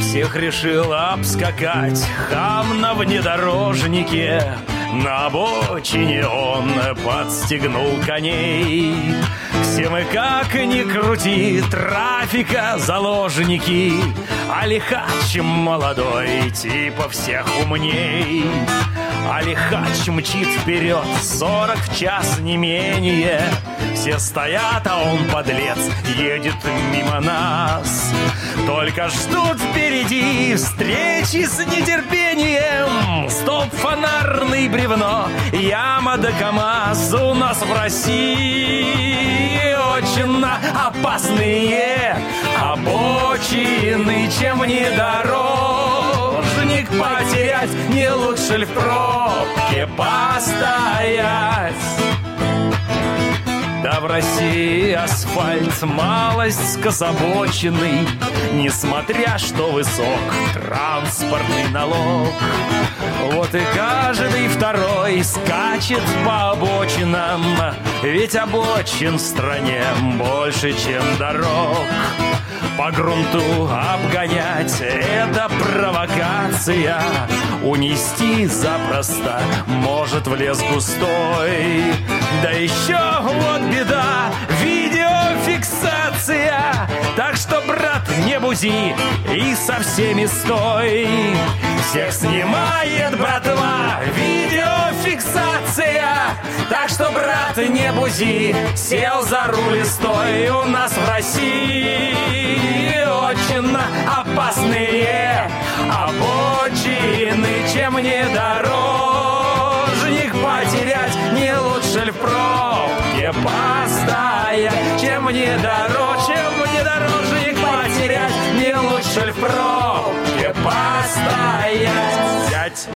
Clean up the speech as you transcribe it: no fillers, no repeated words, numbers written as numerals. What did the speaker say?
Всех решил обскакать хам на внедорожнике. На обочине он подстегнул коней. Все мы, как ни крути, трафика заложники, а лихач молодой, типа всех умней. А лихач мчит вперед, 40 в час не менее. Все стоят, а он, подлец, едет мимо нас. Только ждут впереди встречи с нетерпением. Стоп, фонарный бревно, яма да КамАЗ. У нас в России очень опасные обочины. Чем внедорожник потерять, не лучше ли в пробке постоять? Да в России асфальт малость скособоченный, несмотря что высок транспортный налог. Вот и каждый второй скачет по обочинам, ведь обочин в стране больше, чем дорог. По грунту обгонять — это провокация. Унести запросто может в лес густой. Да еще вот беда — видеофиксация. Так что, брат, не бузи и со всеми стой. Всех снимает братва видеофиксация. Так что, брат, не бузи, сел за руль и стой. У нас в России очень опасные обочины. Чем внедорожник потерять, не лучше ли в пробке постоять? Чем внедорожник потерять, не лучше ли в пробке